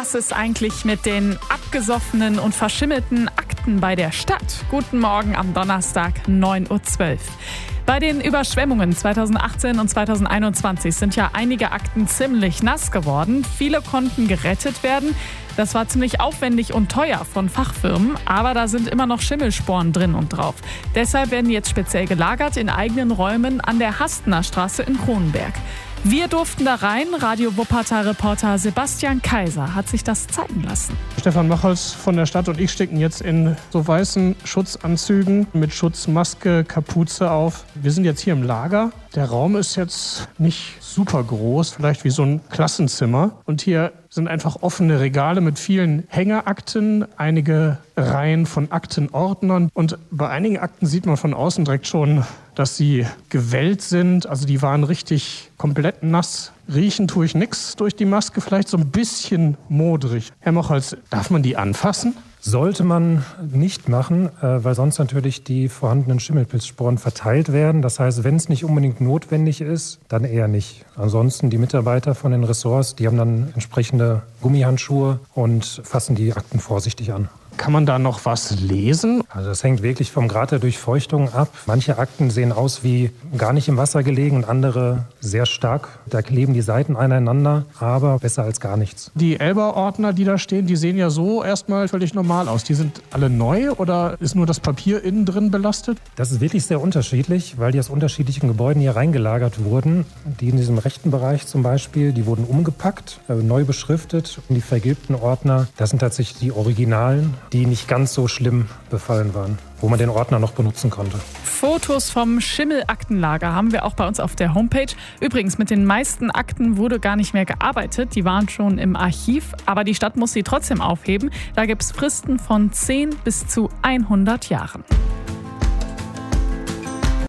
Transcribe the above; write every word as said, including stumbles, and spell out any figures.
Was ist eigentlich mit den abgesoffenen und verschimmelten Akten bei der Stadt? Guten Morgen am Donnerstag, neun Uhr zwölf. Bei den Überschwemmungen zweitausendachtzehn und zweitausendeinundzwanzig sind ja einige Akten ziemlich nass geworden. Viele konnten gerettet werden. Das war ziemlich aufwendig und teuer von Fachfirmen, aber da sind immer noch Schimmelsporen drin und drauf. Deshalb werden die jetzt speziell gelagert in eigenen Räumen an der Hastener Straße in Kronenberg. Wir durften da rein. Radio Wuppertal-Reporter Sebastian Kaiser hat sich das zeigen lassen. Stefan Machholz von der Stadt und ich stecken jetzt in so weißen Schutzanzügen mit Schutzmaske, Kapuze auf. Wir sind jetzt hier im Lager. Der Raum ist jetzt nicht super groß, vielleicht wie so ein Klassenzimmer. Und hier sind einfach offene Regale mit vielen Hängerakten, einige Reihen von Aktenordnern. Und bei einigen Akten sieht man von außen direkt schon, dass sie gewellt sind. Also die waren richtig komplett nass. Riechen tue ich nichts durch die Maske, vielleicht so ein bisschen modrig. Herr Machholz, darf man die anfassen? Sollte man nicht machen, weil sonst natürlich die vorhandenen Schimmelpilzsporen verteilt werden. Das heißt, wenn es nicht unbedingt notwendig ist, dann eher nicht. Ansonsten die Mitarbeiter von den Ressorts, die haben dann entsprechende Gummihandschuhe und fassen die Akten vorsichtig an. Kann man da noch was lesen? Also das hängt wirklich vom Grad der Durchfeuchtung ab. Manche Akten sehen aus wie gar nicht im Wasser gelegen und andere sehr stark. Da kleben die Seiten aneinander, aber besser als gar nichts. Die Elba-Ordner, die da stehen, die sehen ja so erstmal völlig normal aus. Die sind alle neu oder ist nur das Papier innen drin belastet? Das ist wirklich sehr unterschiedlich, weil die aus unterschiedlichen Gebäuden hier reingelagert wurden. Die in diesem rechten Bereich zum Beispiel, die wurden umgepackt, neu beschriftet. Und die vergilbten Ordner, das sind tatsächlich die Originalen, die nicht ganz so schlimm befallen waren, wo man den Ordner noch benutzen konnte. Fotos vom Schimmelaktenlager haben wir auch bei uns auf der Homepage. Übrigens, mit den meisten Akten wurde gar nicht mehr gearbeitet. Die waren schon im Archiv, aber die Stadt muss sie trotzdem aufheben. Da gibt es Fristen von zehn bis zu hundert Jahren.